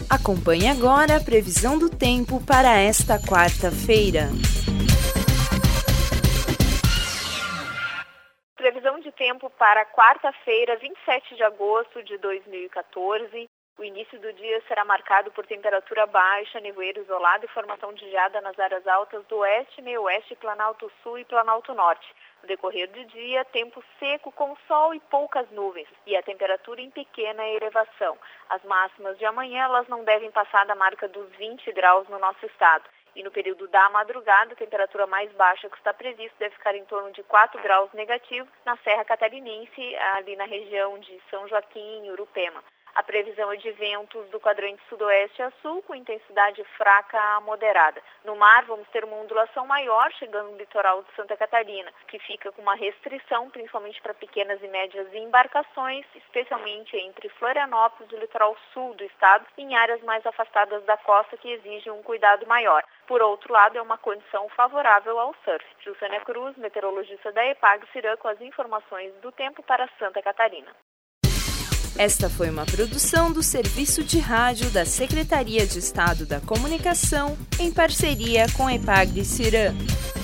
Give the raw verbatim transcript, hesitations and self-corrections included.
Acompanhe agora a previsão do tempo para esta quarta-feira. Previsão de tempo para quarta-feira, vinte e sete de agosto de dois mil e quatorze. O início do dia será marcado por temperatura baixa, nevoeiro isolado e formação de geada nas áreas altas do oeste, meio-oeste, Planalto Sul e Planalto Norte. No decorrer do dia, tempo seco com sol e poucas nuvens e a temperatura em pequena elevação. As máximas de amanhã elas não devem passar da marca dos vinte graus no nosso estado. E no período da madrugada, a temperatura mais baixa que está prevista deve ficar em torno de quatro graus negativos na Serra Catarinense, ali na região de São Joaquim e Urupema. A previsão é de ventos do quadrante sudoeste a sul, com intensidade fraca a moderada. No mar, vamos ter uma ondulação maior, chegando no litoral de Santa Catarina, que fica com uma restrição, principalmente para pequenas e médias embarcações, especialmente entre Florianópolis e o litoral sul do estado, em áreas mais afastadas da costa que exigem um cuidado maior. Por outro lado, é uma condição favorável ao surf. Jussânia Cruz, meteorologista da EPAG-CIRAM, com as informações do tempo para Santa Catarina. Esta foi uma produção do Serviço de Rádio da Secretaria de Estado da Comunicação, em parceria com a EPAG-CIRAM.